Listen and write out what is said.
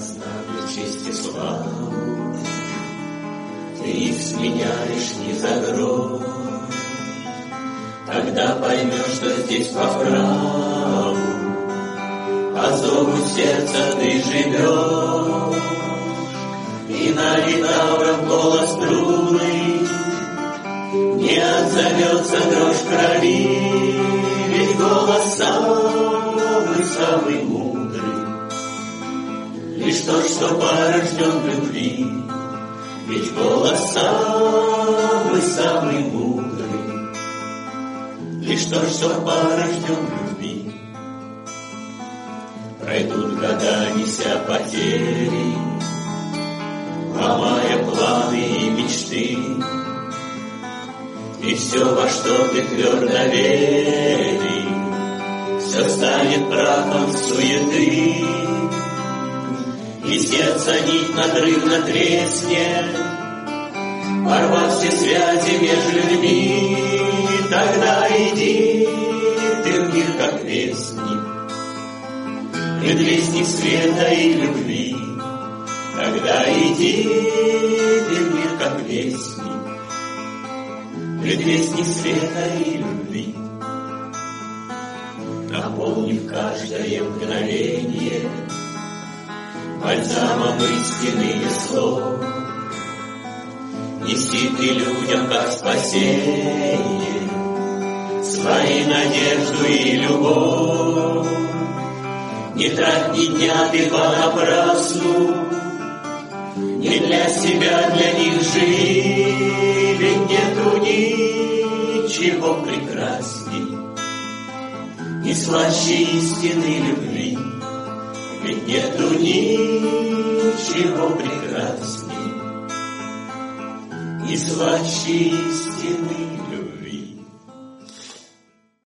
славлю честь и славу, Ты их сменяешь не за грош. Тогда поймешь, что здесь по праву по зову сердца ты живешь. И на литавров голос трубный не отзовется дрожь крови, ведь голос самый мудрый, лишь тот, что порожден в любви, ведь голос самый мудрый, лишь тот, что порожден в любви. Пройдут года, неся потери, ломая планы и мечты, и все, во что ты твердо верил, все станет прахом суеты, и сердце нить надрывно треснет, порвав все связи между людьми. Тогда иди ты в мир, как вестник, предвестник света и любви. Тогда иди ты в мир, как вестник, предвестник света и любви. Наполнив каждое мгновение бальзамом истинных слов, неси ты людям, как спасение, свои надежду и любовь. Не трать ни дня ты понапрасну, не для себя, для них живи, ведь нету ничего прекрасней и слаще истинной любви, ведь нету ничего прекрасней и слаще истинной любви.